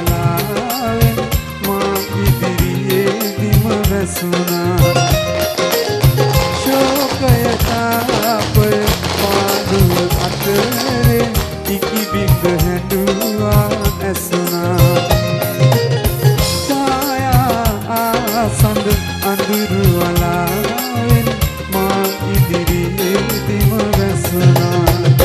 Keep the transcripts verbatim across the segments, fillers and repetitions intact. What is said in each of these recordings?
වලාවෙන් මා ඉදිරියේදීම වැසුණා ශෝකය තාපය පාඩුව අතරේ ඉකිබික හැඬුවා ඇසුණා ඡායා ආසඳ අඳුරු වලාවෙන් මා ඉදිරියේදීම වැසුණා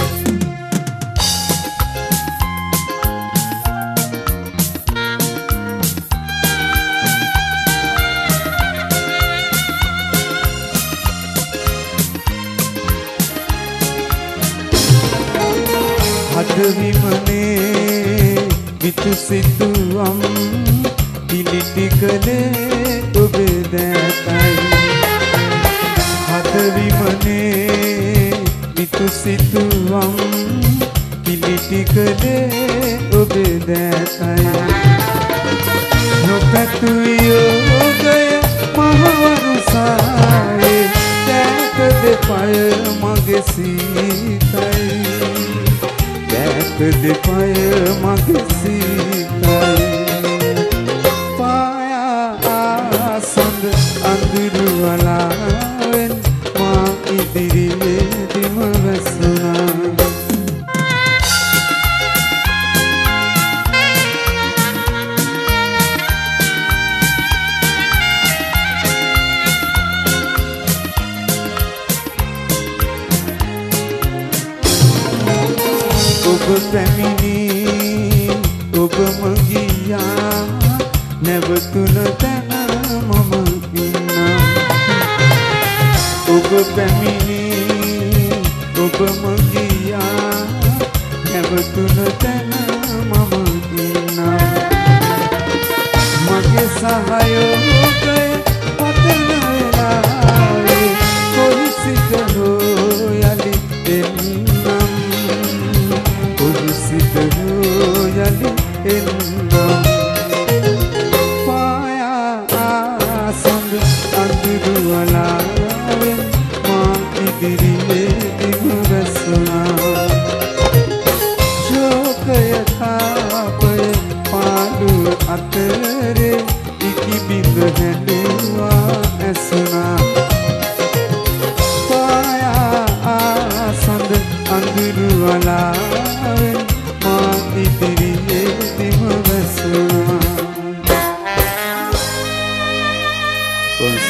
අද විමනේ විතු සිතුවම් පිලිටි කලේ ඔබේ දැතයි අද විමනේ විතු සිතුවම් පිලිටි කලේ ඔබේ දැතයි නොපැතු යෝගය මහවරුසායේ දැත දෙපය මගේ සීතයි දැත දෙපය මගේ සීතයි පායා ආසඳ අඳුරු වලාවෙන් මා ඉදිරියේදීම වැසුණා ඔබ පැමිණි ඔබම ගියා නැවතුන තැන මම ඉන්නා ඔබ පැමිණි ඔබම ගියා නැවතුන තැන මම ඉන්නා මගේ සහයෝගය පතන වෙලාවේ කොයි සිට හෝ යලි එන්නම් සිතෝ යලි එන්නම් පායා ආසඳ අඳුරු වලාවෙන් මා ඉදිරියේදීම වැසුණා ශෝකය තාපය පාඩුව අතරේ ඉකිබිඳ හැඬුවා ඇසුණා පායා ආසඳ අඳුරු වලාවෙන් මා ඉදිරියේදීම වැසුණා